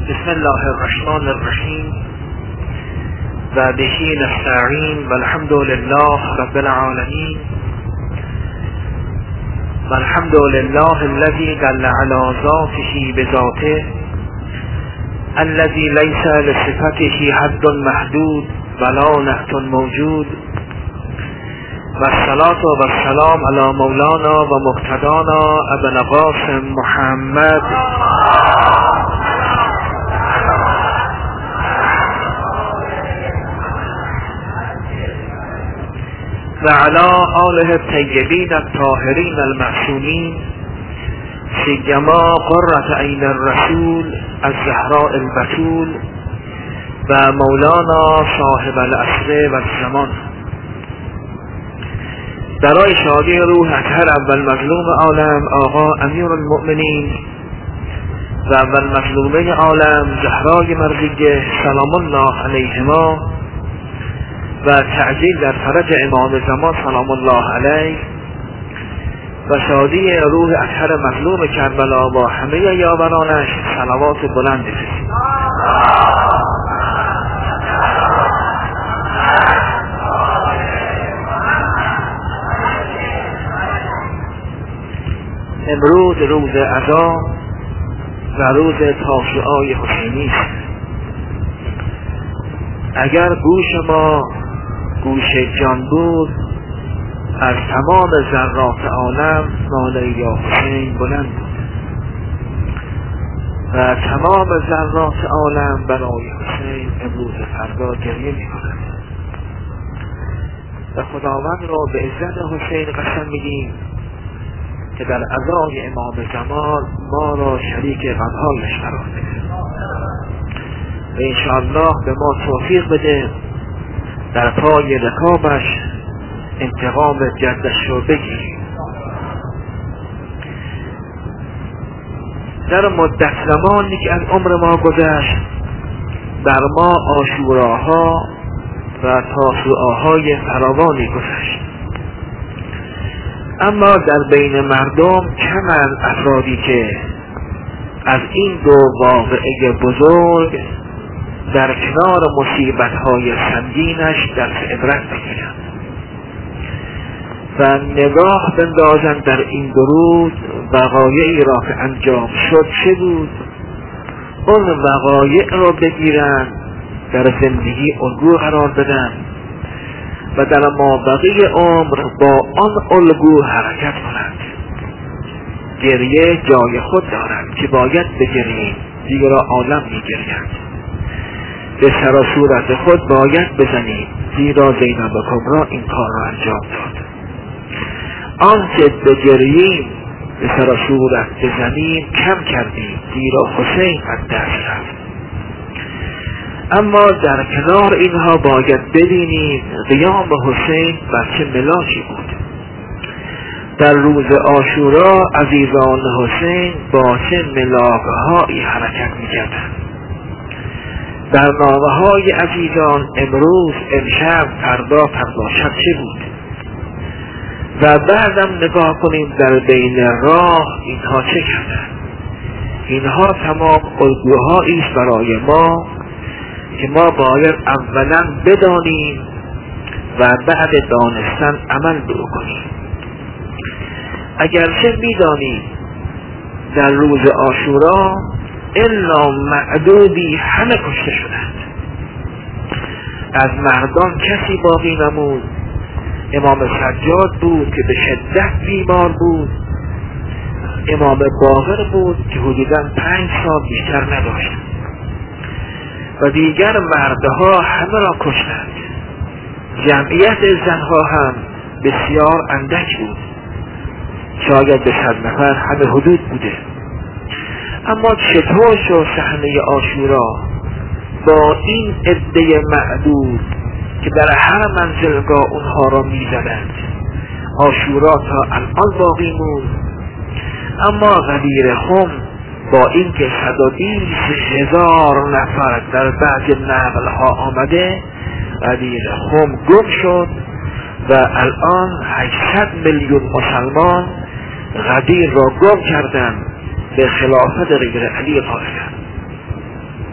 بسم الله الرحمن الرحیم و بهی نستعین و الحمد لله رب العالمین و الحمد لله الذي دل على ذاته بذاته الذي ليس لصفته حد محدود ولا نهت موجود و الصلاة و السلام على مولانا و مقتدانا ابن قاسم محمد و علی آله الطیبین الطاهرین المعصومین سیما قرة عین الرسول الزهراء البتول و مولانا صاحب العصر و الزمان. برای شادی روح اطهر اول مظلوم عالم آقا امیر المؤمنین و اول مظلومه عالم زهرای مرضیه سلام الله علیهما و تعجیل در فرج امام زمان سلام الله علیه و شادی روح اطهر مظلوم کربلا با همه یاورانش صلوات بلند بفرستید. امروز روز عزا و روز تاسوعای حسینی است. اگر گوش ما گوش جان بود از تمام ذرات عالم ناله یا حسین بلند بود و تمام ذرات عالم برای حسین امروز فردا گریه می‌کنند و خداوند را به عزت حسین قسم می‌دهیم که در عزای امام زمان ما را شریک غم‌هایش قرار بده و انشاءالله به ما توفیق بده در پای رکابش انتقام جدش رو بگیریم. در مدت زمانی که از عمر ما گذشت بر ما عاشوراها و تاسوعاهای فراوانی گذشت، اما در بین مردم کمند افرادی که از این دو واقعه بزرگ در کنار مصیبت‌های سنگینش درس عبرت بگیرند و نگاه بندازند در این دو روز وقایعی را که انجام شد چه بود، اون وقایع را بگیرند در زندگی الگو قرار بدن و در مابقی عمر با آن الگو حرکت کنند. گریه جای خود دارد که باید بگرییم، زیرا عالم می‌گرید. به سر و صورت خود باید بزنیم، زیرا زینب کبری این کار را انجام داد. آنچه بگرییم به سر و صورت بزنیم کم کردیم، زیرا حسین از دست رفت. اما در کنار اینها باید ببینیم قیام حسین بر چه ملاکی بود. در روز عاشورا عزیزان حسین با چه ملاک‌هایی حرکت می‌کردند. برنامه‌های عزیزان امروز، امشب، فردا شب چه بود؟ و بعدم نگاه کنیم در بین راه اینها چه کردند. اینها تمام الگوهایی است برای ما که ما باید اولا بدانیم و بعد دانستن عمل بکنیم. اگرچه میدانیم در روز عاشورا الا معدودی همه کشته شدند، از مردان کسی باقی نمود. امام سجاد بود که به شدت بیمار بود، امام باقر بود که حدوداً 5 سال بیشتر نداشت و دیگر مردها همه را کشتند. جمعیت زنها هم بسیار اندک بود، شاید به 100 نفر همه حدود بوده. اما چطور شد صحنه عاشورا با این عده معدود که در هر منزلگاه اونها را میزدند، عاشورا تا الان باقی موند؟ اما غدیر خم با اینکه 120,000 نفر در بعض نقلها آمده، غدیر خم گم شد و الان 800 میلیون مسلمان غدیر را گم کردند به خلافت غیر علی قائم.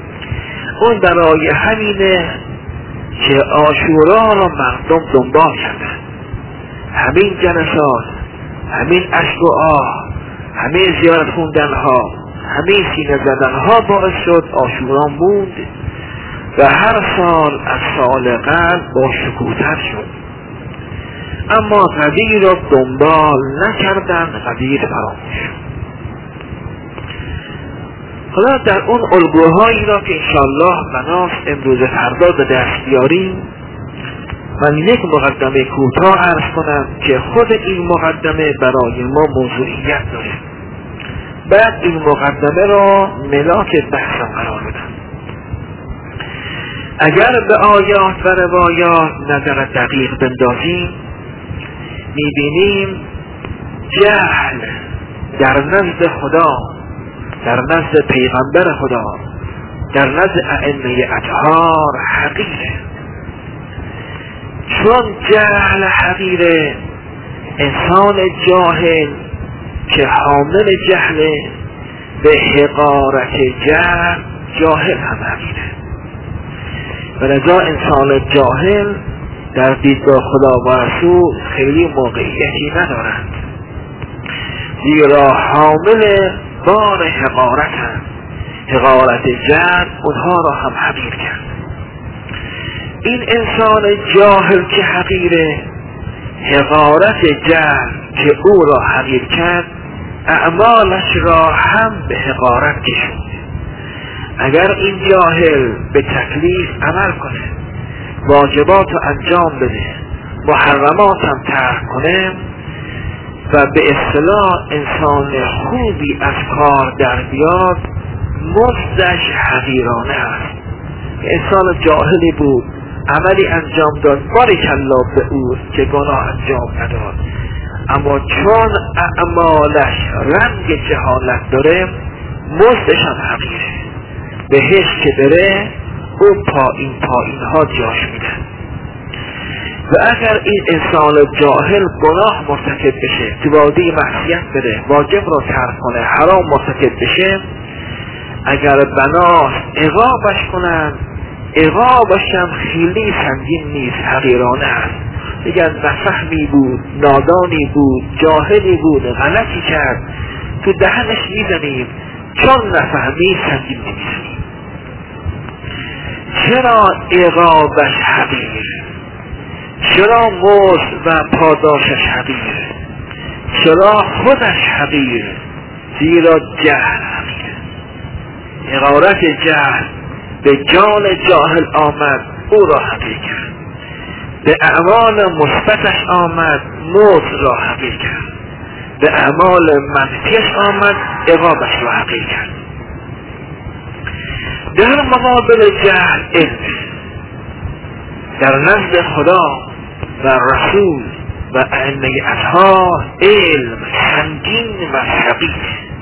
اون برای همینه که عاشورا را مردم دنبال کردن. همین جلسات، همین اشک و آه، همین زیارت خوندن ها، همین سینه زدن ها باعث شد عاشورا موند و هر سال از سال قبل با شکوه‌تر شد. اما قدیر را دنبال نکردن، قدیر فراموش شد. حالا در اون الگوهایی را که انشاءالله بناست امروز فردا به دست بیاریم، من یک مقدمه کوتاه عرض کنم که خود این مقدمه برای ما موضوعیت داره. بعد این مقدمه را ملاک بحثم قرار بدم. اگر به آیات و روایات نظر دقیق بندازیم، میبینیم جهل در نزد خدا، در نزد پیغمبر خدا، در نزد ائمه اطهار حقیره. چون جهل حقیره، انسان جاهل که حامل جهله به حقارت جاهل هم حقیره. و لذا انسان جاهل در دیدگاه خدا و رسول خیلی موقعیتی ندارند، زیرا حامل بار حقارت هم، حقارت جهل اونها را هم حقیر کرد. این انسان جاهل که حقیره، حقارت جهل که او را حقیر کرد، اعمالش را هم به حقارت کشوند. اگر این جاهل به تکلیف عمل کنه، واجبات رو انجام بده، محرمات هم ترک کنه و به اصطلاح انسان خوبی از کار در بیاد، مزدش حقیرانه است. انسان جاهلی بود، عملی انجام داد، بارکالله به او که گناه انجام نداد، اما چون اعمالش رنگ جهالت داره، مزدش هم حقیره. بهش که بره او پایین ها جاش میدن. و اگر این انسان جاهل گناه مرتکب بشه، تو وادی معصیت بره، واجب را ترک کنه، حرام مرتکب بشه، اگر بناست عقابش کنن، عقابش هم خیلی سنگین نیست، حقیرانه است. میگن نفهمی بود، نادانی بود، جاهلی بود، غلطی کرد، تو دهنش میزنیم، چون نفهمی سنگین نمیزنیم. چرا عقابش حقیر؟ چرا مزد و پاداشش حقیر؟ چرا خودش حقیر؟ زیرا جهل حقیر. حقارت جهل به جان جاهل آمد، او را حقیر کرد. به اعمال مثبتش آمد، مزد را حقیر کرد. به اعمال منفیش آمد، عقابش را حقیر کرد. در مقابل جهل علم، در نزد خدا و رسول و ائمه اطهار علم سنگین و ثقیل.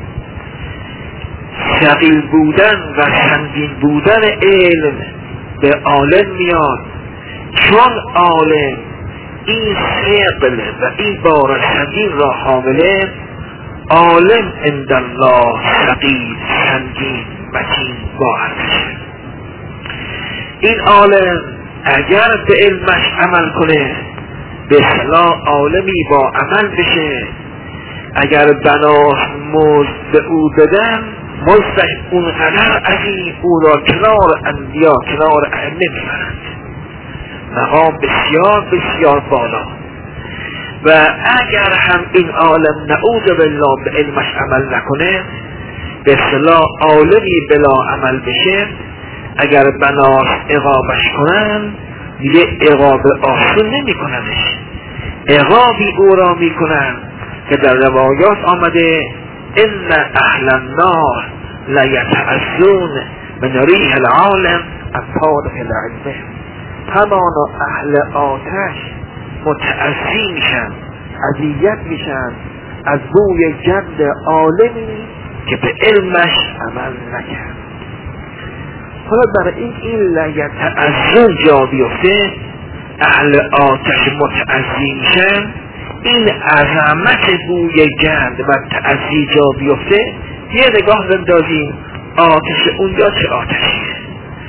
ثقیل بودن و سنگین بودن علم به عالم میاد، چون عالم این ثقل و این بار سنگین را حامله. عالم عند الله ثقیل، سنگین، متین، با ارزش. این عالم اگر به علمش عمل کنه، به اصطلاح عالمی با عمل بشه، اگر بناست مزد به او بدن، مزدش اونقدر عظیم او را کنار انبیا، کنار ائمه میبرند، مقام بسیار بسیار بالا. و اگر هم این عالم نعوذ بالله به علمش عمل نکنه، به اصطلاح عالمی بلا عمل بشه، اگر بناست عقابش کنن، دیگه عقاب آسون نمی کننش، عقابی او را می کنن که در روایات آمده ان اهل النار لیتعزون من ریح العالم اطارق العلمه. همانا اهل آتش متعزی میشن، اذیت میشن از بوی گند عالمی که به علمش عمل نکرد. حالا برای این لیتعزون جا بیفته، اهل آتش متعزی میشن، این عظمت بوی گند و تعزی جا بیفته، یه نگاه بندازیم آتش اونجا چه آتشیه.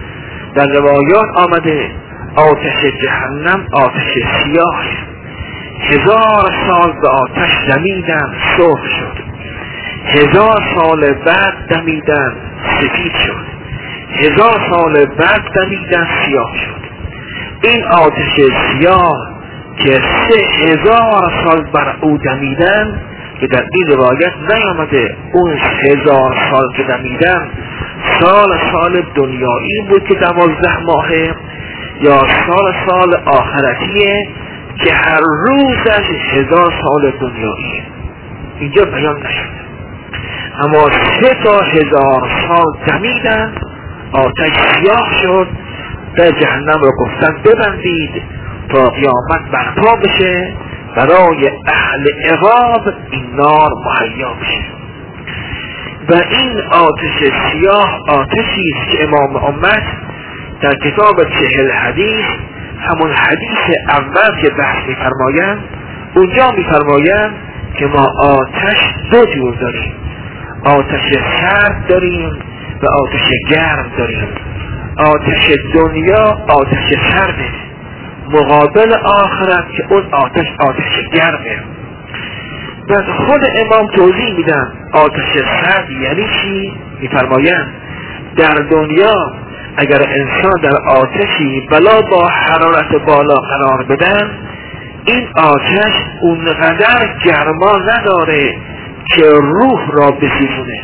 در روایات آمده آتش جهنم آتش سیاه، 1000 سال به آتش دمیدن سرخ شد، 1000 سال بعد دمیدن سفید شد، 1000 سال بعد دمیدن سیاه شد. این آتش سیاه که 3000 سال بر او دمیدن، که در این روایت نیامده اون 1000 سال که دمیدن سال دنیایی بود که 12 ماهه یا سال آخرتیه که هر روزش 1000 سال دنیایی، اینجا بیان نشده. اما 3 تا 1000 سال دمیدن آتش سیاه شد، در جهنم رو گفتن ببندید تا قیامت برپا بشه برای اهل عقاب این نار مهیا بشه. و این آتش سیاه آتشی است که امام امت در کتاب 40 حدیث، همون حدیث اول که بحث می‌فرمایند، اونجا می‌فرمایند که ما آتش 2 جور داریم، آتش سرد داریم و آتش گرم داریم. آتش دنیا آتش سرده، مقابل آخرت که اون آتش گرمه. بعد خود امام توضیح میدن آتش سرد یعنی چی؟ میفرمایند در دنیا اگر انسان در آتشی بلا با حرارت بالا قرار بدن، این آتش اونقدر گرما نداره که روح را بسوزونه،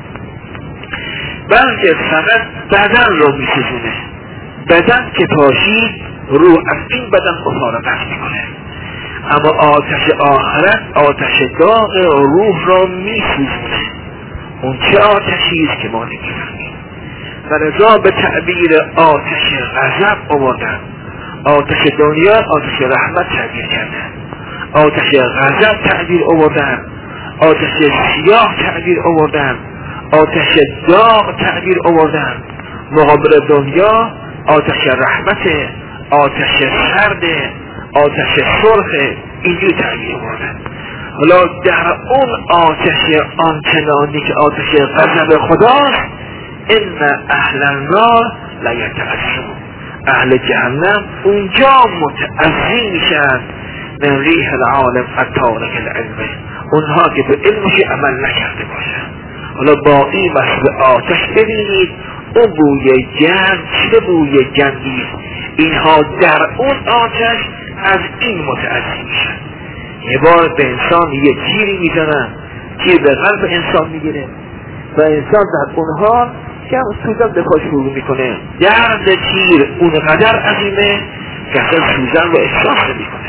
بلکه فقط بدن رو میسوزونه. بدن که پاشید روح از این بدن مفارقت میکنه. اما آتش آخرت آتش داغ روح را میسوزونه. اون چه آتشی است که ما نمیفهمیم. و لذا به تعبیر آتش غضب آوردن، آتش دنیا آتش رحمت تعبیر کردن، آتش غضب تعبیر آوردن، آتش سیاه تعبیر آوردن، آتش داغ تعبیر آوردن. مقابل دنیا آتش رحمت، آتش سرد، آتش سرخ، اینجور تعبیر آوردن. حالا در اون آتش آنچنانی که آتش غضب خداست، ان اهل النار لیتأذون، اهل جهنم اونجا متأذی میشن من ریح العالم التارک العلم، اونها که به علمش عمل نکرده باشن. حالا باقی مثل آتش ببینید اون بوی گند چه بوی گندی، اینها در اون آتش از این متأذی میشن. یه بار به انسان یه تیری میزنن، تیر به قلب انسان میگیره و انسان در اونها که سوزن به پاش فرو میکنه. درد تیر اونقدر عظیمه که اصلا سوزن رو احساس نمیکنه.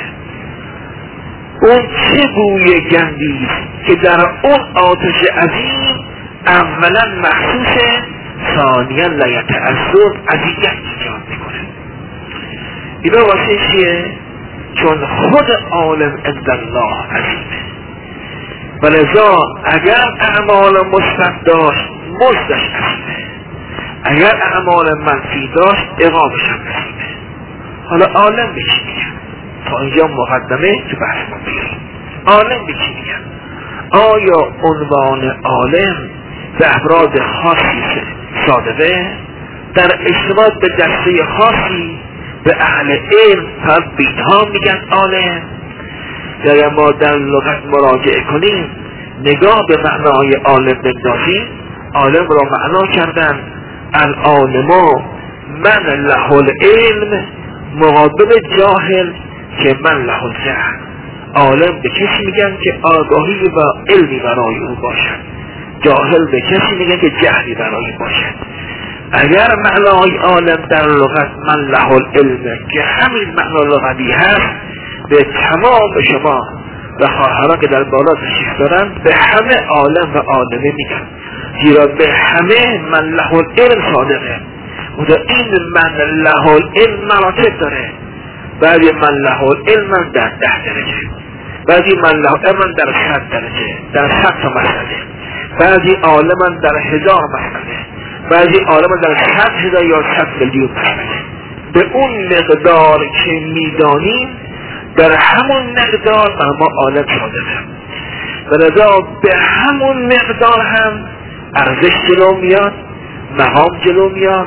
اون چه بوی گندی که در اون آتش عظیم اولا محسوسه، ثانیا لیتأذون اذیت ایجاد میکنه. اینا واسه چیه؟ چون خود عالم عند الله عظیمه و لذا اگر اعمال مثبت داشت مزدش عظیمه، اگر اعمال منفی داشت عقابش هم عظیمه. حالا عالم به چی میگن؟ تا اینجا مقدمه تو بحث ما بیاریم. عالم به چی میگن؟ آیا عنوان عالم به افراد خاصی صادقه؟ در اشتراک به دسته خاصی به اهل علم فردها میگن عالم؟ یا ما در لغت مراجعه کنیم نگاه به معنای عالم بندازیم، عالم را معنا کردن العالم من له العلم مقابل جاهل که من له الجهل. عالم به کسی میگن که آگاهی و علمی برای او باشد، جاهل به کسی میگن که جهلی برای باشد. اگر معنای عالم در لغت من له العلم که همین معنا لغوی هست، به تمام شما و خواهران که در بالا تشریف دارن به همه عالم و عالمه میگن، زیرا به همه من له العلم صادقه. و این من له العلم مراتب داره، بعضی من له العلم در 10 درجه، بعضی من له العلم در 100 درجه، در 100 تا مسئله، بعضی عالم در 1000 مسئله، بعضی عالم در 100,000 یا 100 میلیون مسئله. به اون مقدار که میدانیم در همون مقدار بر ما عالم صادقه. و لذا به همون مقدار هم ارزش جلو میاد، مقام جلو میاد.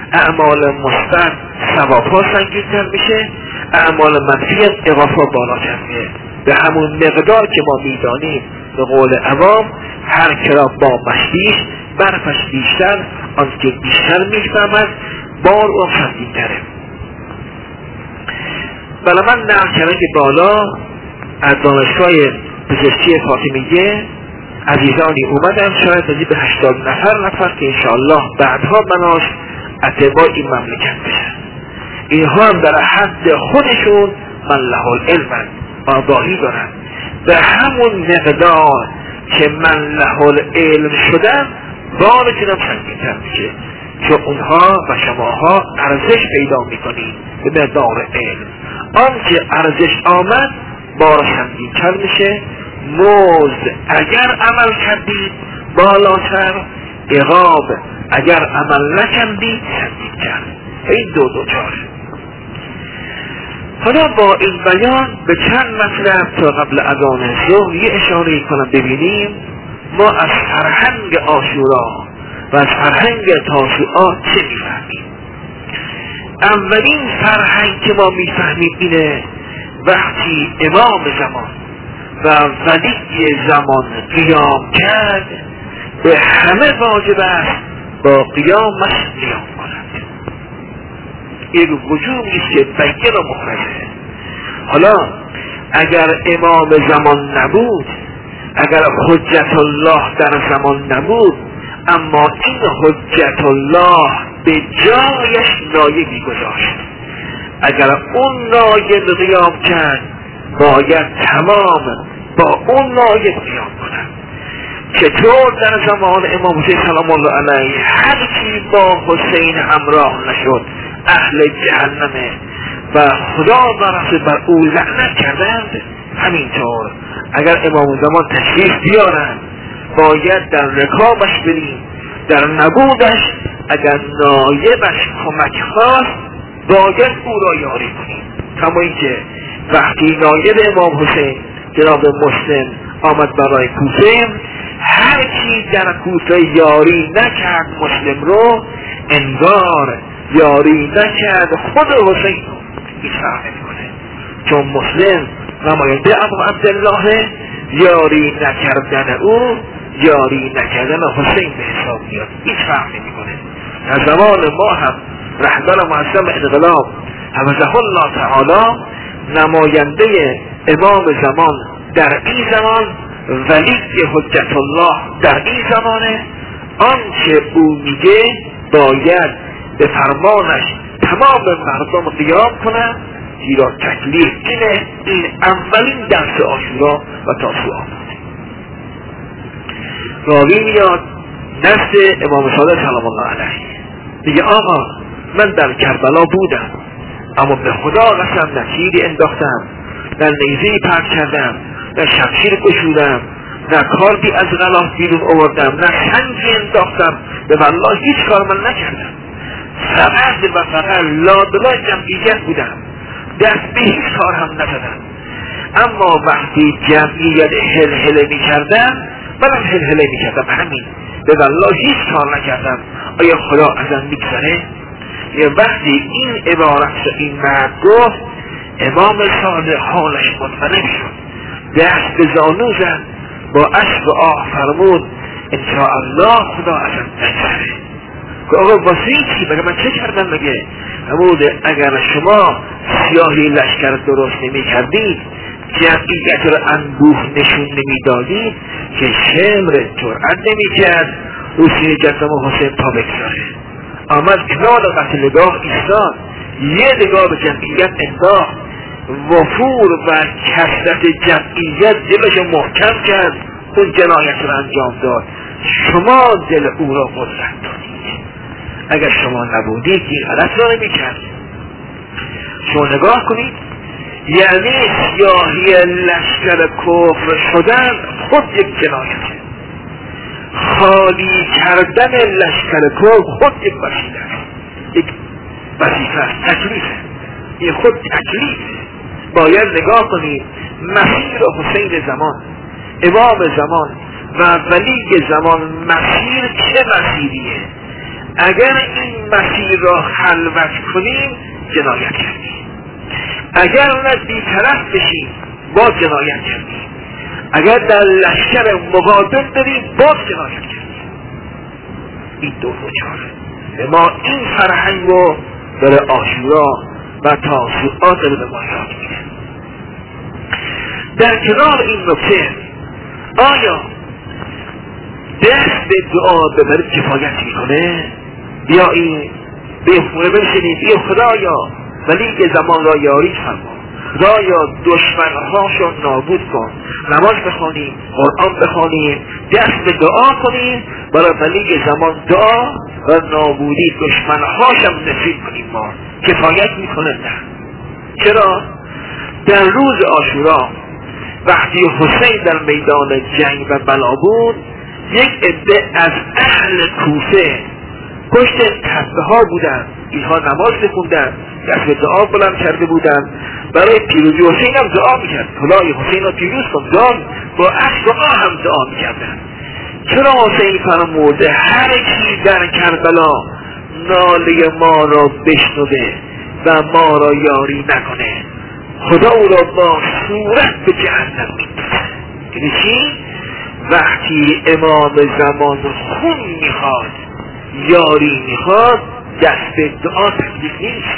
اعمال مثبت ثواب‌ها سنگین‌تر میشه، اعمال منفی عقاب‌ها بالاتر میره. به همون مقدار که ما میدانیم به قول عوام هر کرا با مشبیش برفش بیشتر، آن که بیشتر میفهمد بار او سنگین‌تره. بلا من نقل کردم که بالا از دانشگاه پزشکی فاطمیه عزیزانی اومدن، شاید تازی به 80 نفر که انشاءالله بعدها بناش اتباع این مملکت بشن. اینها هم در حد خودشون من له العلم آگاهی دارن، به همون مقدار که من له العلم شدن بارشون هم سنگین‌تر میشه، چون اونها و شماها ارزش پیدا میکنید به مقدار علم. آنچه ارزش آمد بار سنگین‌تر میشه، مزد اگر عمل کردید بالاتر، عقاب اگر عمل نکردید سنگین‌تر. این دو چار. حالا با این بیان به چند مطلب تا قبل اذان ظهر یه اشاره کنم ببینیم ما از فرهنگ عاشورا و از فرهنگ تاسوعا چه میفهمیم. اولین فرهنگ که ما میفهمیم اینه وقتی امام زمان و ولی زمان قیام کرد به همه واجب است با قیامش قیام کند. این وجوبیست که بین و مخرجه. حالا اگر امام زمان نبود، اگر حجت الله در زمان نبود، اما این حجت الله به جایش نایبی گذاشت، اگر اون نایب قیام کرد باید تمام با اون نایب قیام کنند. چطور در زمان امام حسین سلام الله علیه هر کی با حسین همراه نشد اهل جهنمه و خدا و رسول بر او لعنت کردند، همینطور اگر امام زمان تشریف بیارند باید در رکابش بریم، در نبودش اگر نایبش کمک خواست باید او را یاری کنیم. کما اینکه وقتی نایب امام حسین جناب مسلم آمد برای کوفه، هر کی در کوفه یاری نکرد مسلم رو انگار یاری نکرد خود حسین رو. هیچ فرق نمیکنه، چون مسلم نماینده ابو عبدالله، یاری نکردن او یاری نکردن حسین به حساب میاد. هیچ فرق نمیکنه. در زمان ما هم رهبر معظم انقلاب حفظه الله تعالی نماینده امام زمان در این زمان، ولی حجت الله در این زمانه، آنچه او میگه باید به فرمانش تمام مردم قیام کنند، زیرا تکلیف اینه. این اولین درس عاشورا و تاسوعا. راوی میاد نزد امام صادق سلام الله علیه، میگه آقا من در کربلا بودم اما به خدا قسم نه تیری انداختم، نه نیزه‌ای پرت کردم، نه شمشیر گشودم، نه کاردی از غلاف بیرون آوردم، نه سنگی انداختم، به والله هیچ کار من نکردم. فقط و فقط لادلای جمعیت بودم، دست به هیچ کار هم نزدم. اما وقتی جمعیت هلهله می کردم منم هلهله می کردم. همین، به والله هیچ کار نکردم. آیا خدا ازم میگذره؟ یه وقتی این عبارت این مرد گفت امام صادق حالش منفرد شد، دست به زانو زد، با اشک و آه فرمود انشاءالله خدا ازم نگذره. که آقا واسه چی؟ بگه من چه کردم؟ بگه هموده اگر شما سیاهی لشکر درست نمی کردید، جمعیت رو انبوه نشون نمی دادید، که شمر جرأت نمی کرد حسین جسم و حسین پا بگذاره. آمد کنار قتلگاه ایستاد، یه نگاه به جمعیت انداخت، وفور و کثرت جمعیت دلش محکم کرد، اون جنایت رو انجام داد. شما دل او را قدرت دادید، اگر شما نبودید این غلط را نمی کرد. شما نگاه کنید، یعنی سیاهی لشکر کفر شدن خود یک جنایته، خالی کردن لشکر کفر خود یک وسیله است، یک وظیفه است، تکلیفه. این خود تکلیفه. باید نگاه کنید مسیر حسین زمان، امام زمان و ولی زمان، مسیر چه مسیریه؟ اگر این مسیر را خلوت کنیم جنایت کردیم، اگر نه بی‌طرف بشیم باز جنایت کردیم، اگر در لشکر مقابل داریم باز جنایت کردیم. این دو چاره ما این فرهنگ رو داره عاشورا و تاسوعا داره به ما یاد میده. در کنار این نکته آیا دست به دعا ببرید کفایت میکنه؟ بیایید به خونه بنشینید، بیا خدایا ولی زمان را یاری فرما، خدایا دشمنهاشو نابود کن، نماز بخوانیم، قرآن بخوانیم، دست به دعا کنیم برای ولی زمان دعا و نابودی دشمنهاشم نصیب کنیم. ما کفایت میکنه؟ نه. چرا؟ در روز عاشورا وقتی حسین در میدان جنگ و بلا بود، یک عده از اهل کوفه پشت تپه ها بودن، اینها نماز میخوندن، دست به دعا بلند کرده بودن، برای پیروزی حسین هم دعا میکرد، خدای حسین را پیروز کن، با دعا هم دعا میکردن. چرا حسین فرموده هر کی در کربلا ناله ما را بشنوه و ما را یاری نکنه خدا او را با صورت به جهنم میندازه. یعنی چی؟ وقتی امام زمان خون میخواد، یاری میخواد، دست به دعا تکلیف نیست.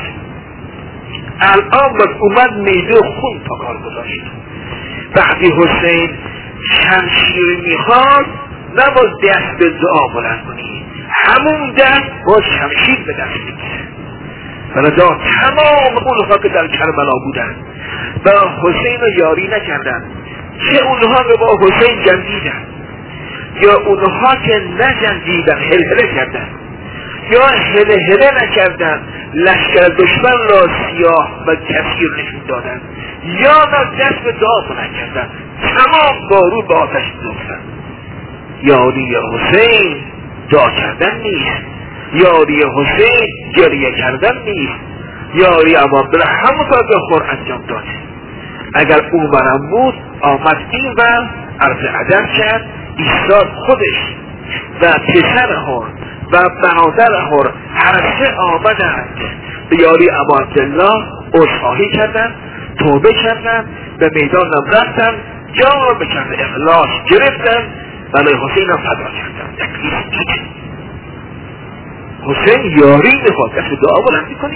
الان باید اومد میده خون تا کار گذاشت. وقتی حسین شمشیر میخواد نباید دست به دعا بلند کنی، همون دست باید شمشیر به دست بگیره. بلدا تمام اونها که در کربلا بودن و حسین رو یاری نکردن، چه اونها که با حسین جنگیدن یا اونها که نجنگیدن هلهله کردن یا هلهله نکردن لشکر دشمن را سیاه و کثیر نشون دادن یا نه دست به دعا بلند کردن، تمام بارو به آتش دوختن. یاری حسین دعا کردن نیست، یاری حسین گریه کردن نیست، یاری عبدالله همونطور که خور انجام داده. اگر او برم بود آمد این و عرض ادب کرد، ایستاد خودش و پسرها و برادرها هر سه آمدند به یاری عبدالله عذرخواهی کردند، توبه کردند، به میدان رفتند، جا به کرد اخلاص گرفتند، برای حسین هم فدا کردند. تکلیف دیگه حسین یاری میخواد، دست دعا بلند میکنی.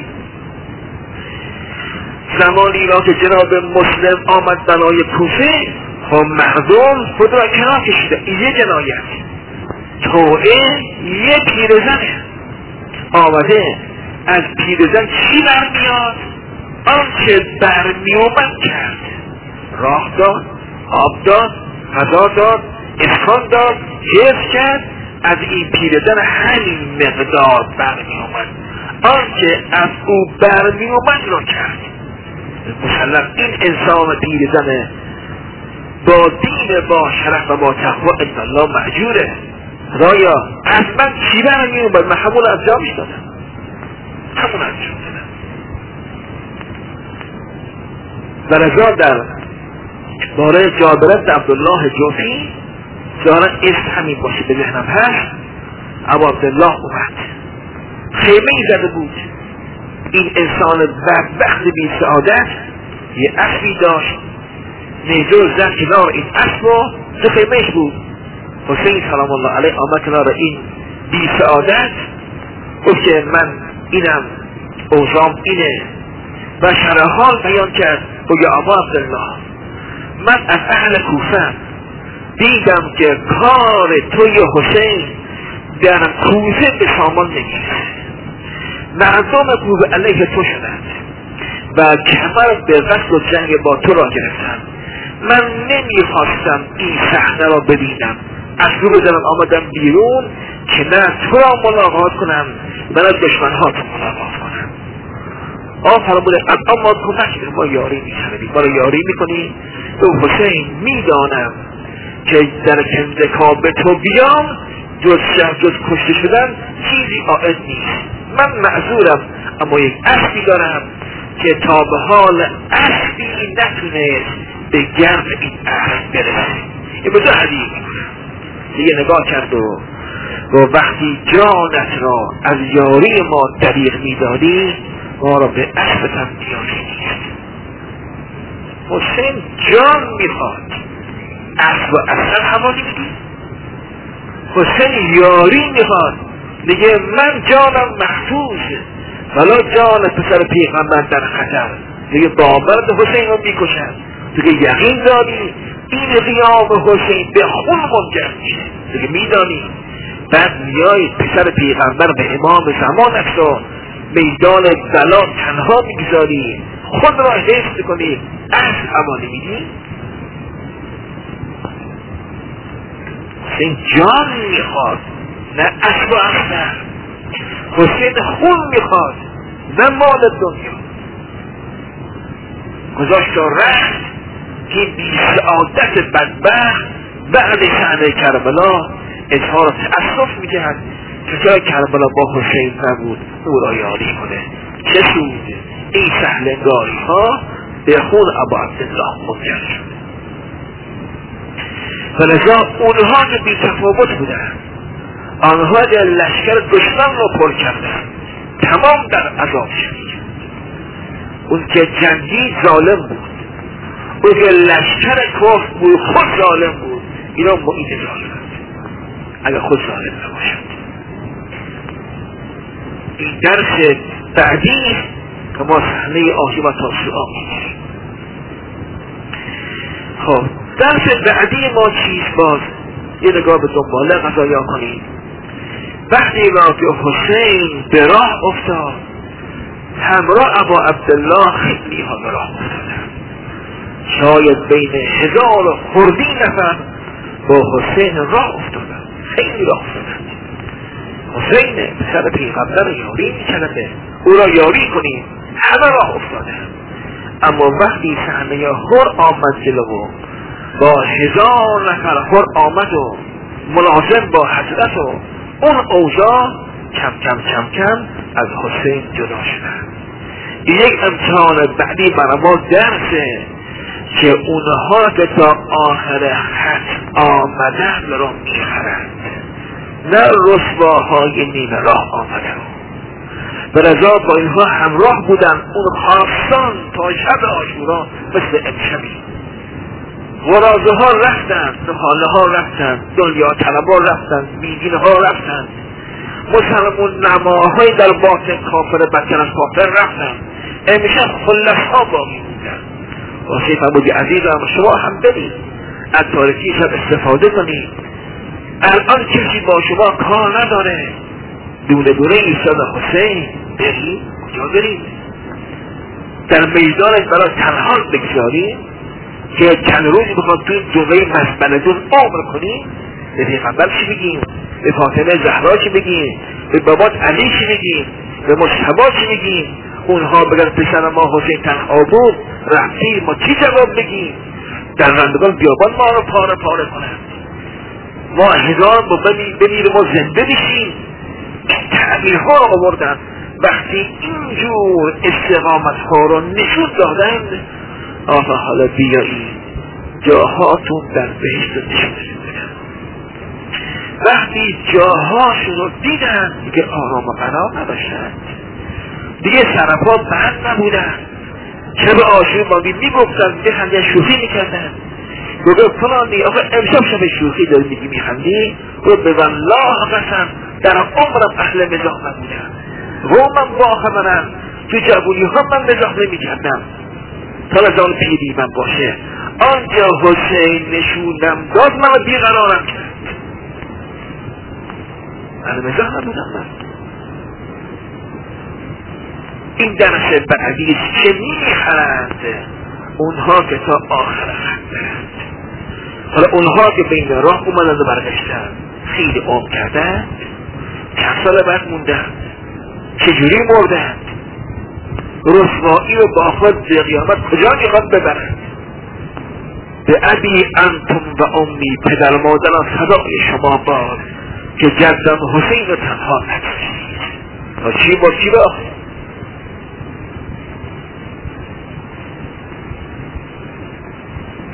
زمانی را که جناب مسلم آمد بنای کوفه، خب مردم خود را کنار کشیده. این یه جنایت، توعه یه پیرزنه آمده، از پیرزن چی برمیاد؟ آنچه برمیومد کرد، راه داد، آب داد، غذا داد، اسکان داد، حفظ کرد. از این پیرزن همین مقدار برمیومد، آنچه از او برمیومد را کرد. مسلم این انسان پیرزن با دین، با شرف و با تقوا ان الله مأجوره. رایا از من چی برمیومد؟ من همون انجامش دادم، همون انجام دادم. و رضا در باره جابر بن عبدالله جوفی دارن اسم همین باشه به ذهنم هست. ابو عبدالله اومد، خیمه زده بود. این انسان بدبخت بی سعادت یه اسبی داشت، نیزه زد کنار این اسب و تو خیمهش بود. حسین سلام الله علیه آمد کنار این بی سعادت، گفت که من اینم، اوضاعم اینه و شرح حال بیان کرد. و یا ابا عبدالله، من از اهل کوفه دیدم که کار توی حسین در کوفه به سامان نمیرسه. مردم کوفه علیه تو شدند و کمر به قتل و جنگ با تو را گرفتند. من نمیخواستم این صحنه را ببینم، از رو بدنم آمدم بیرون که نه تو را ملاقات کنم و نه دشمنها تو ملاقات کنم. فرموده الان ما کمک ما یاری میکنیم، ما را یاری میکنیم. تو حسین میدانم که در انتخاب تو بیام جز کشته شدن چیزی عائد نیست. من معذورم، اما یک اسبی دارم که تا به حال اسبی نتونست به گرد این اسب برسه. یه بزا هدیه میکنم. دیگه نگاه کرد و و وقتی جانت را از یاری ما دریغ می‌داری ما را به اسبتم نیازی نیست. حسین جان میخواد، اسب و اصل حوالی میدی. حسین یاری میخواد، میگه من جانم محفوظه ولی جان پسر پیغمبر در خطر، دیگه بامرد حسین رو میکشن. دیگه یقین داری این قیام حسین به خون منجر میشه، دیگه میدانی. بعد میای پسر پیغمبر به امام زمانت رو میدان بلا تنها میگذاری، خود را حفظ کنی، اسب حوالی میدی. حسین جان میخواد نه اسب و اختر، حسین خون میخواد نه مال دنیا. گذاشت و رفت که بی سعادت بدبخت بعد شأن کربلا اظهار تأسف میکرد که جای کربلا با حسین نبود او را یاری کنه. چه سود این سهلنگاری ها به خون ابا عبدالله منجر شد. فلذا اونها که بی تفاوت بودن، آنها که لشکر دشمن را پر کردن تمام در عذاب شدید. اون که جنگی ظالم بود، اون که لشکر کفر بود خود ظالم بود، اینا معید ظالم اگر خود ظالم نباشد. این درس بعدی که ما صحنه آشی و تاسوعا می‌گیریم. خب درس بعدی ما چیست؟ باز یه نگاه به دنباله قضایا کنید. وقتی را که حسین به راه افتاد، همراه ابا عبدالله خیلی ها به راه افتادن، شاید بین 1000 خردی نفر با حسین راه افتادن، خیلی راه افتادن. حسین پسر پیغمبر یاری می‌کرده، او را یاری کنیم، همه راه افتادن. اما وقتی صحنه هر آمد جلو با 1000 نفر هر آمد و ملازم با حضرت و اون اوضاع کم کم کم کم از حسین جدا شدن. این یک امتحان بعدی برای ما درسه که اونها که تا آخر خط آمدن را میخرند، نه رسواهای نیمه راه آمدن. برزا با اینها همراه بودن، اون خواستان تا شب عاشورا مثل امشبی. غرازه ها رفتن، نهاله ها رفتن، دنیا طلبا رفتن، بیدین ها رفتن، مسلمون نماهای در باطن کافر بدتر از کافر رفتن. امشب خلص ها باقی بودن. واسه فرمودی عزیزم شما هم برید از تاریخی شب استفاده کنید. الان کسی با شما کار نداره، دونه دونه ایستاد حسین، برید کجا برید؟ در میدانش برای تنها بگذارید که چند روزی بخواد توی جمعه مسبلتون عمر کنیم. به پیغمبر چی بگیم؟ به فاطمه زهرا چی بگیم؟ به بابات علی چی بگیم؟ به مصطفی چی بگیم؟ اونها بگن پسر ما حسین تنها بود رفتی، ما چی جواب بگیم؟ در رندگان بیابان ما رو پاره پاره کنند، ما 1000 بمیریم ما زنده بشیم. تعبیرها رو آوردن. وقتی اینجور استقامت ها رو نشون دادند، آقا حالا بیایی جاهاتون در بهشت نشون بدن. وقتی جاهاشون رو دیدن دیگه آرام و قرار نداشتن، دیگه سرپا بند نبودن. شب عاشورا میگفتن میخندن، شوخی میکردن. گفت فلانی آقا امشب شب شوخی داری میگی میخندی؟ گفت به والله قسم در عمرم اهل مزاح نبودم، قومم باخبرم، تو جوونی ها من مزاح نمیکردم تا لزال پیری من باشه. آنجا حسین نشونم داد من بیقرارم کرد، من مزاح نبودم. من این درس بعدی چه میخرند اونها که تا آخر خط برند. حالا اونها که بین راه اومدند و برگشتن خیلی عمر کردند، چند سال بعد موندند، چجوری مردند، رسوایی رو با خود به قیامت کجا میخواد ببرند؟ به ابی انتم و امی، پدر مادران صدای شما باد که جدم حسین رو تنها نگذاشتید. تا چی با چی با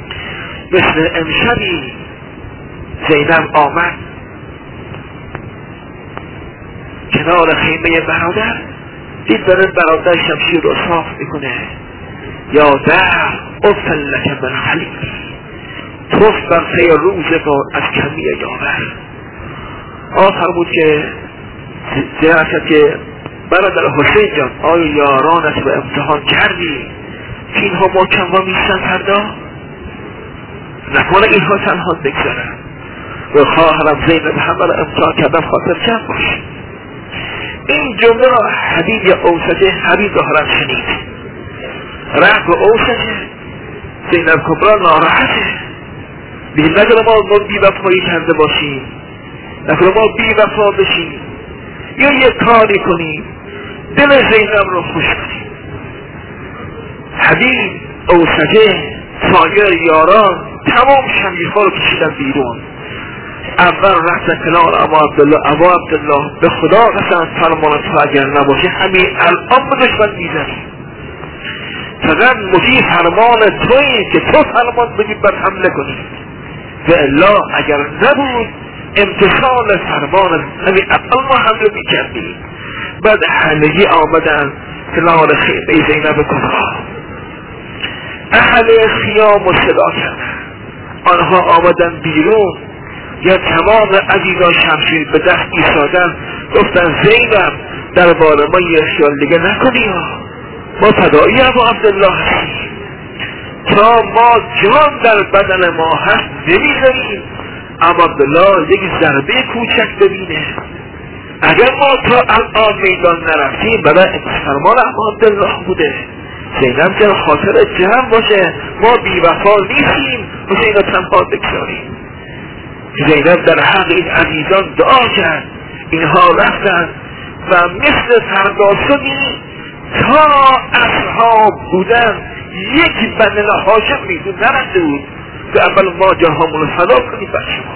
مثل امشبی زینب آمد کنار خیمه برادر، دید داره برادر شمشیر رو صاف میکنه. یا در افتن لکه من خلیل، توف بر پی روزگار از کمی یاور. آخر بود که زیرشد که برادر حسین جان، آیا یارانت رو امتحان کردی که اینها محکم و میستن فردا؟ نکنه اینها تنها بگذارن. و خواهرم زینب همه را امتحان کردن خاطر چند باش. این جمله را حبیب یا اوسطه حبیب ظاهرا شنید، رفت به اوسطه. زینب کبرا ناراحته، دیگه نکنه ما بی وفایی کرده باشیم، نکنه ما بی وفا بشیم، یا یک کاری کنیم دل زینب رو خوش کنیم. حبیب اوسطه سایر یاران تمام شمشیرها رو کشیدن بیرون. اول رفتن کنار ابا عبدالله به خدا قسم فرمان تو اگر نباشه همین الان به دشمن میزنی. فقط مطیع فرمان تویی که تو فرمان بدید بر حمله کنید، و الا اگر نبود امتثال فرمان همین الان ما حمله میکردیم. بعد همگی آمدن کنار خیمه زینب کبرا. اهل خیام و صدا کردن، آنها آمدن بیرون، یا تمام عزیزان شمشیر به دست ایستادن، گفتن زینب دربار ما یه خیال دیگه نکنی ها، ما فدایی ابا عبدالله هستیم، تا ما جان در بدن ما هست نمیذاریم ابا عبدالله یک ضربه کوچک ببینه. اگر ما تا الان میدان نرفتیم برای فرمان ابا عبدالله بوده. زینب جان خاطر جمع باشه، ما بی وفا نیستیم و زینب تنها بگذاریم. زینب در حق این عزیزان دعا کرد، اینها رفتن و مثل فرداسونی تا اصحاب بودن یک بنده هاشم میدون نرسته بود که اول ما جاهامون فدا کنیم بر شما.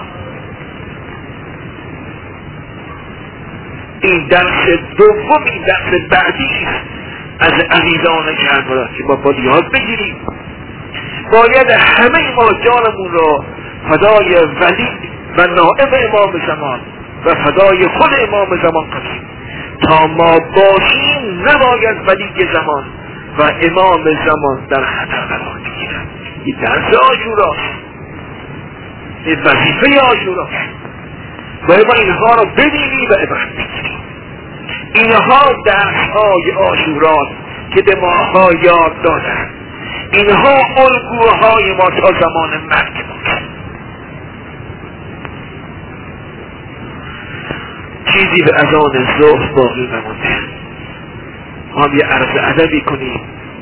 این درس دوم، این درس بعدی از عزیزان کربلا که ما باید یاد بگیریم. باید همه ما جانمون رو فدای ولی و نائب امام زمان و فدای خود امام زمان کنیم. تا ما باشیم نباید ولی زمان و امام زمان در خطر قرار بگیرن. این درس عاشوراست، این وظیفه عاشوراست. باید ما اینها رو ببینیم و عبرت بگیریم. اینها درس‌های عاشوراست که به ماها یاد دادن. اینها الگوهای ما تا زمان مرگ ما. چیزی به اذان ظهر باقی نمونده. ما هم یه عرض ادبی کنیم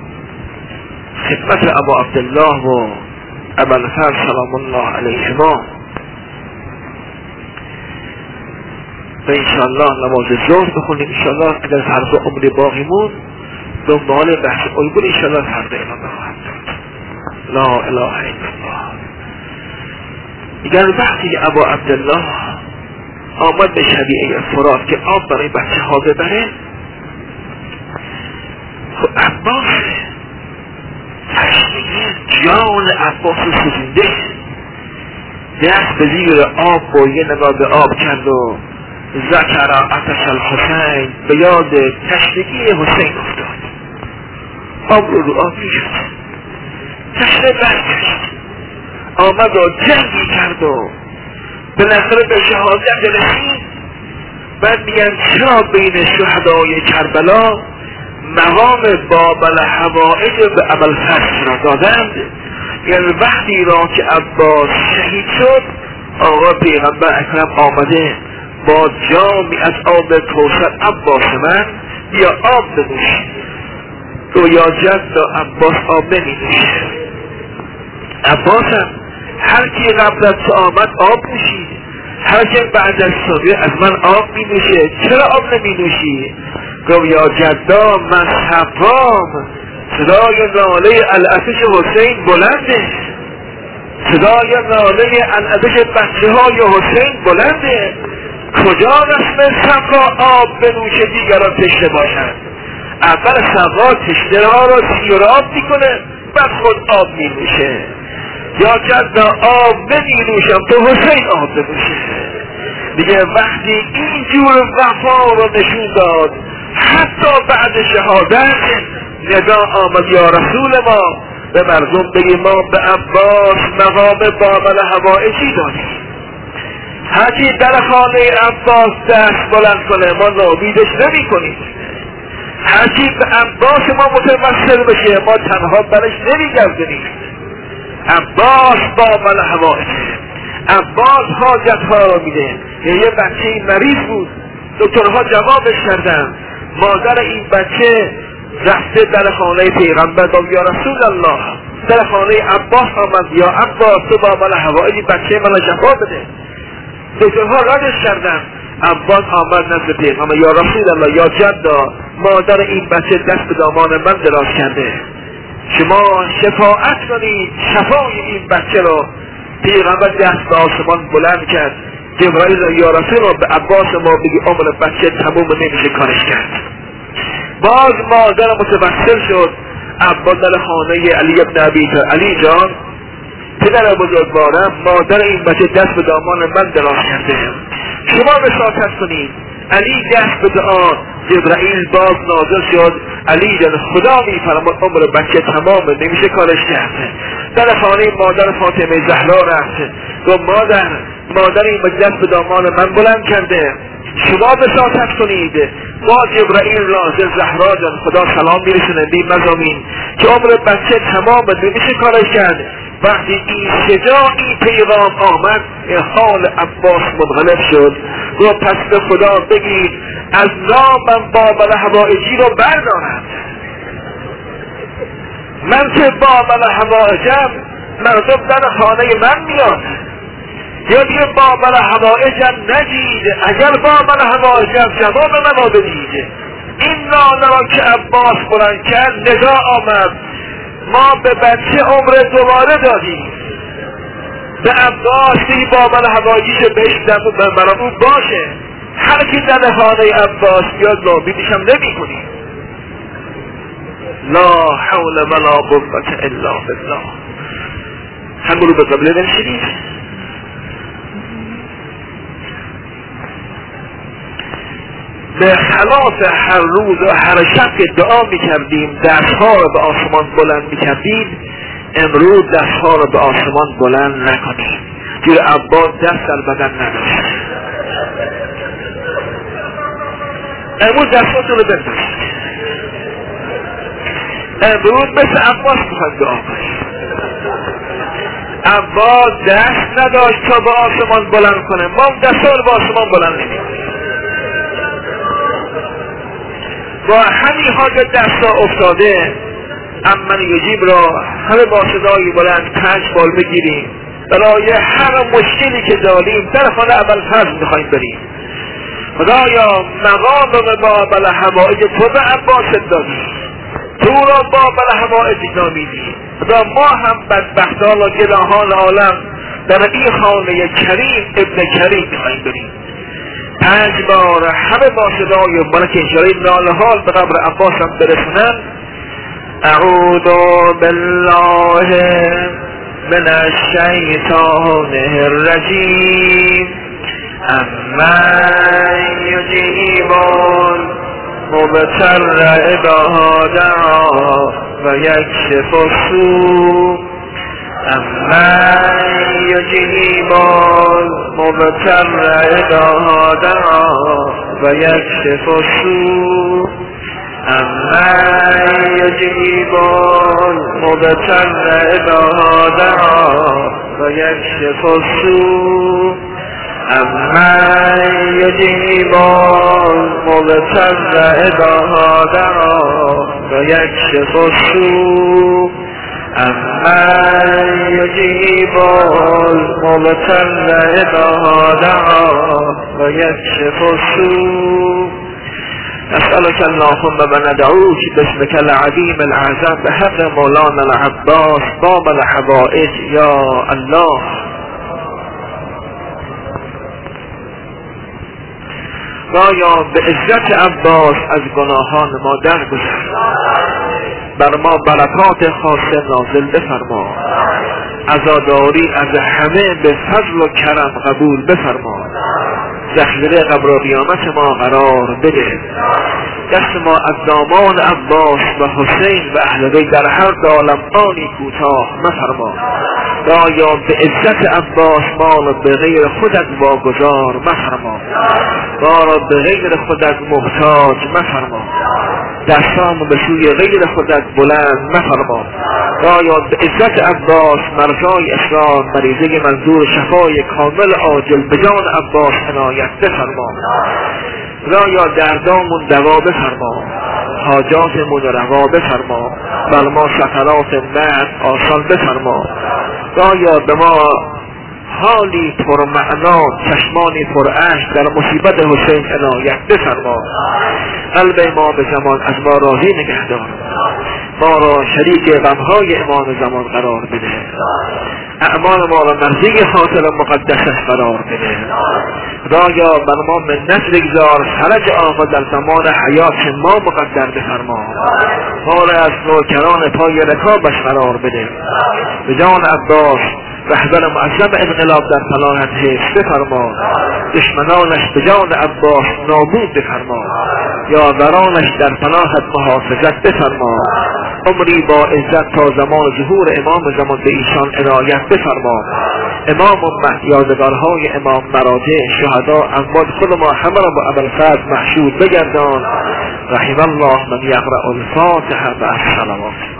خدمت ابا عبدالله و ابوالفضل سلام الله علیهما و انشاءالله نماز ظهر بخونیم. انشاءالله اگر فردا عمر باقی مون دنبال بحث الگو انشاءالله فردا ادامه خواهد داد. لا اله الا الله. اگر وقتی ابا عبدالله آمد به شبیه فرات که آب برای بچه ها ببره، خب عباس تشنیه جان عباس سوزنده دست به زیر آب با یه نگاه به آب کرد و ذکر عطش الحسین به یاد تشنگی حسین افتاد. آب رو آب میشد، تشنه برگشت، آمد و جنگی کرد و بالاخره به شهادت رسید. بعد میگن چرا بین شهدای کربلا مقام باب الحوائج به ابوالفضل را دادند؟ یعنی وقتی را که عباس شهید شد، آقا پیغمبر اکرم آمده با جامی از آب کوثر، عباس من بیا آب بنوش. تو یا جد عباس آب نمی نوشه. عباسم هر کی قبل از تو آمد آب نوشید، هر کی بعد از تو از من آب می نوشه، چرا آب نمی نوشی؟ گفت یا جدا من حرام، صدای ناله العطش حسین بلنده، صدای ناله العطش بچه های حسین بلنده. کجا رسم سقا آب بنوشه دیگران تشنه باشند؟ اول سقا تشنه ها را سیراب میکنه، بعد خود آب می نوشه. یا جدا آب نمی نوشم تو حسین آب بنوشه. دیگه وقتی اینجور وفا رو نشون داد حتی بعد شهادت ندا آمد یا رسول ما به مردم بگی ما به عباس مقام بابل حوائجی داریم، هرچی در خانه عباس دست بلند کنه ما نابیدش نمی کنیم، هرچی به عباس ما متوسل بشه ما تنها برش نمی گردنیم. عباس بابل حوائجه، عباس حاجت ها رو میده. یه بچه مریض بود، دکترها جوابش کردن، مادر این بچه رفته در خانه پیغمبر گفت یا رسول الله، در خانه عباس آمد یا عباس تو بابل حوائجی بچه من شفا بده. دکترها ردش کردن. عباس آمد نزد پیغمبر یا رسول الله یا جدا، مادر این بچه دست به دامان من دراز کرده، شما شفاعت کنید شفای این بچه رو. پیغمبر دست به آسمان بلند کرد، جبرائیل یا رسول الله به عباس ما بگی عمر بچه تموم نمیشه کارش کرد. باز مادر متوسل شد، عباس در خانه علی ابن ابی طالب، علی جان پدر بزرگوارم مادر این بچه دست به دامان من دراز کرده، شما وساطت کنید. علی دست به دعا، جبرائیل باز نازل شد، علی جان خدا میفرماد عمر بچه تمام نمیشه کارش کرد. در خانه مادر فاطمه زهرا رفت، گفت مادر این بچه دست به دامان من بلند کرده، شما وساطت کنید. باز جبرائیل نازل، زهرا جان خدا سلام میرسونه بی مزامین که عمر بچه تمام نمیشه کارش کرد. وقتی این شجاعی پیغام آمد حال عباس منقلب شد، گفت پس به خدا بگید از نامم بابل حوائجی رو بردارد، من که بابل حوائجم مردم در خانه من میاد، یا دیگه بابل حوائجم نجید، اگر بابل حوائجم جواب منو بدید. این ناله را که عباس بلند کرد ندا آمد، ما به بچه عمر دوباره دادیم، به عباس بی بابل حوائجیشو بهش برامون باشه، هر کی در خانه عباس بیاد نابیدش هم نمی کنیم. لا حول ولا قوة الا بالله. هم رو به قبله نشدید. به خلاف هر روز و هر شب که دعا میکردیم دستها رو به آسمان بلند میکردیم، امروز دستها رو به آسمان بلند نکنیم. جور عباس دست در بدن نداشت، امروز دستاتون رو بندازید، امروز مثل عباس بخواهد دعا کنید. عباس دست نداشت تا به آسمان بلند کنه، ما دستها رو به آسمان بلند نمیکنیم. با همین حاجت دستا افتاده امن یجیب را همه با صدای بلند 5 بار بگیریم، برای هر مشکلی که داریم در خانه ابوالفضل میخوایم بریم. خدایا مقام بابل حوائج تو به عباس دادی، تو را بابل حوائج نامیدی. خدا ما هم بدبختان و گناهان عالم در این خانه کریم ابن کریم میخوایم بریم. 5 بار همه با صدای ملک اشاره ناله حال به قبر عباس هم برسنن. اعوذ بالله من الشیطان الرجیم امن یجیب المضطر اذا دعا و یکشف السوء امن یجیب المضطر اذا دعا و یکشف السوء امن یجیب المضطر اذا دعا و یکشف السوء امن یجیب المضطر اذا دعا و یکشف السوء امن یجیب المضطر اذا دعا و یکشف السوء. نسألك اللهم وندعوك باسمك العظيم الأعظم بحق مولانا العباس باب الحوائج يا الله. خدایا به عزت عباس از گناهان ما درگذر، بر ما برکات خاصه نازل بفرما، عزاداری از همه به فضل و کرم قبول بفرما. ذخیره قبر و قیامت ما قرار بده. دست ما از دامان عباس و حسین و اهل بیت در هر عالم آنی کوتاه مفرما. یا به عزت عباس ما را به غیر خودت واگذار مفرما، ما را به غیر خودت محتاج مفرما، دستام به سوی غیر خودت بلند مفرما. یا به عزت عباس مرجای اسلام مریضه منظور شفای کامل عاجل به جان عباس عنایت بفرما. یا دردامون دوا بفرما، حاجاتمون روا بفرما، بر ما سفرات مرد آسان بفرما. یا به ما حالی پرمعنا چشمانی پر اشک در مصیبت حسین عنایت بفرما. قلب ما به زمان از ما راضی نگهدار، ما را شریک غمهای امام زمان قرار بده، اعمال ما را مرضی خاطر مقدسش قرار بده. خدایا بر ما منت بگذار، فرج آقا در زمان حیات ما مقدر بفرما، ما را از نوکران پای رکابش قرار بده. به جان عباس رهبر معظم انقلاب در پناهت حفظ بفرما، دشمنانش به جان عباس نابود بفرما، یارانش در پناهت محافظت بفرما. عمری با عزت تا زمان ظهور امام زمان به ایشان عنایت بفرما. امام امت، یادگارهای امام، مراجع، شهدا، اموات خود ما همه را با ابوالفضل محشود بگردان. رحم الله من یقرأ الفاتحه و الصلوات.